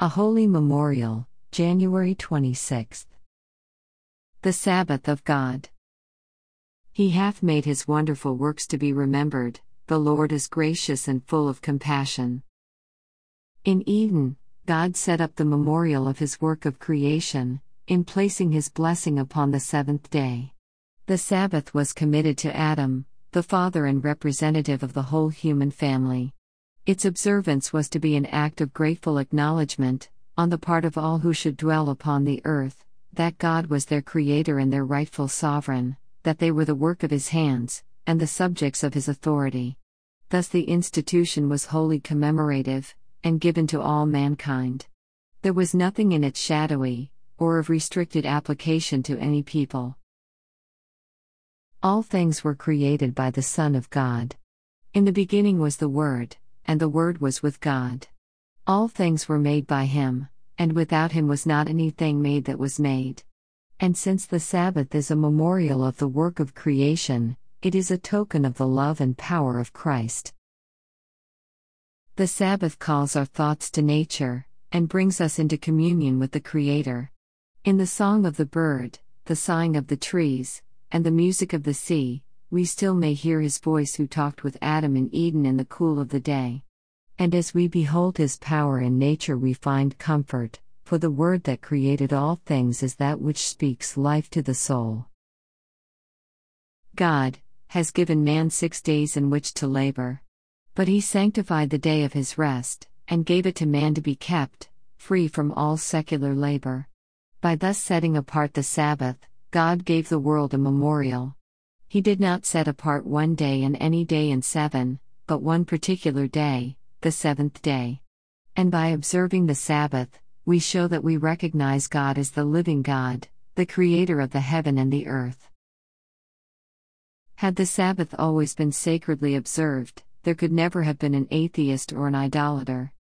A Holy Memorial, January 26. The Sabbath of God. He hath made his wonderful works to be remembered, the Lord is gracious and full of compassion. In Eden, God set up the memorial of his work of creation, in placing his blessing upon the seventh day. The Sabbath was committed to Adam, the father and representative of the whole human family. Its observance was to be an act of grateful acknowledgement, on the part of all who should dwell upon the earth, that God was their creator and their rightful sovereign, that they were the work of his hands, and the subjects of his authority. Thus the institution was wholly commemorative, and given to all mankind. There was nothing in it shadowy, or of restricted application to any people. All things were created by the Son of God. In the beginning was the Word, and the Word was with God. All things were made by him, and without him was not anything made that was made. And since the Sabbath is a memorial of the work of creation, it is a token of the love and power of Christ. The Sabbath calls our thoughts to nature, and brings us into communion with the Creator. In the song of the bird, the sighing of the trees, and the music of the sea, we still may hear his voice who talked with Adam in Eden in the cool of the day. And as we behold his power in nature we find comfort, for the word that created all things is that which speaks life to the soul. God has given man 6 days in which to labor. But he sanctified the day of his rest, and gave it to man to be kept, free from all secular labor. By thus setting apart the Sabbath, God gave the world a memorial. He did not set apart one day and any day in 7, but one particular day, the seventh day. And by observing the Sabbath, we show that we recognize God as the living God, the creator of the heaven and the earth. Had the Sabbath always been sacredly observed, there could never have been an atheist or an idolater.